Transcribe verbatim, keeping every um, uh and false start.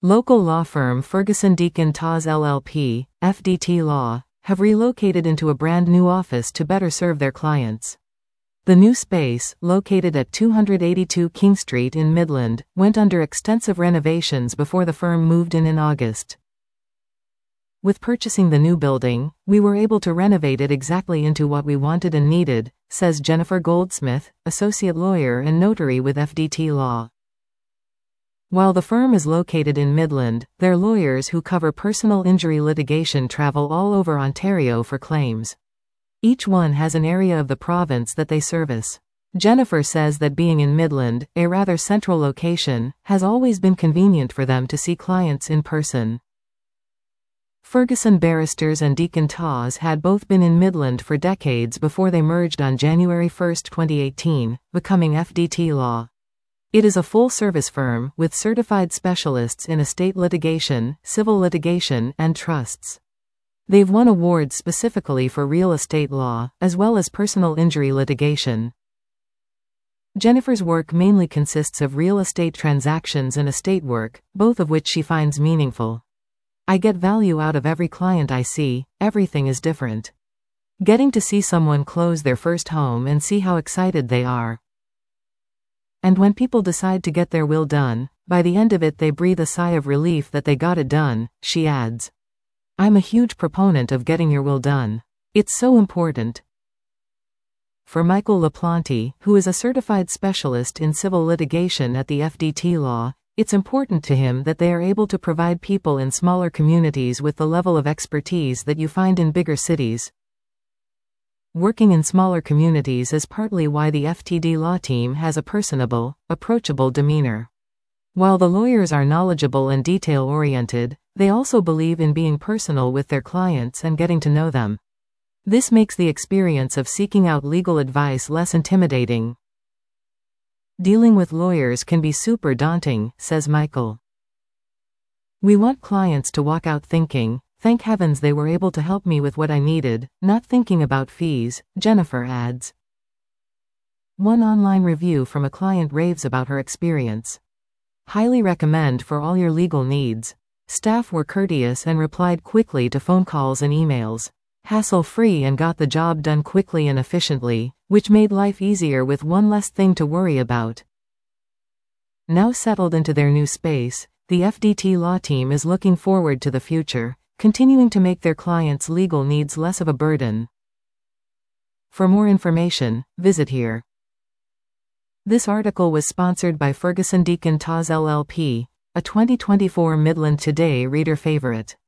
Local law firm Ferguson Deakin Tawes L L P, F D T Law, have relocated into a brand new office to better serve their clients. The new space, located at two eighty-two King Street in Midland, went under extensive renovations before the firm moved in in August. With purchasing the new building, we were able to renovate it exactly into what we wanted and needed, says Jennifer Goldsmith, associate lawyer and notary with F D T Law. While the firm is located in Midland, their lawyers who cover personal injury litigation travel all over Ontario for claims. Each one has an area of the province that they service. Jennifer says that being in Midland, a rather central location, has always been convenient for them to see clients in person. Ferguson Barristers and Deakin Tawes had both been in Midland for decades before they merged on January first, twenty eighteen, becoming F D T Law. It is a full-service firm with certified specialists in estate litigation, civil litigation, and trusts. They've won awards specifically for real estate law, as well as personal injury litigation. Jennifer's work mainly consists of real estate transactions and estate work, both of which she finds meaningful. I get value out of every client I see, everything is different. Getting to see someone close their first home and see how excited they are. And when people decide to get their will done, by the end of it they breathe a sigh of relief that they got it done, she adds. I'm a huge proponent of getting your will done. It's so important. For Michael LaPlante, who is a certified specialist in civil litigation at the F D T Law, it's important to him that they are able to provide people in smaller communities with the level of expertise that you find in bigger cities. Working in smaller communities is partly why the F T D Law team has a personable, approachable demeanor. While the lawyers are knowledgeable and detail-oriented, they also believe in being personal with their clients and getting to know them. This makes the experience of seeking out legal advice less intimidating. Dealing with lawyers can be super daunting, says Michael. We want clients to walk out thinking, thank heavens they were able to help me with what I needed, not thinking about fees, Jennifer adds. One online review from a client raves about her experience. Highly recommend for all your legal needs. Staff were courteous and replied quickly to phone calls and emails. Hassle-free and got the job done quickly and efficiently, which made life easier with one less thing to worry about. Now settled into their new space, the F D T Law team is looking forward to the future, continuing to make their clients' legal needs less of a burden. For more information, visit here. This article was sponsored by Ferguson Deakin Tawes L L P, a twenty twenty-four Midland Today reader favorite.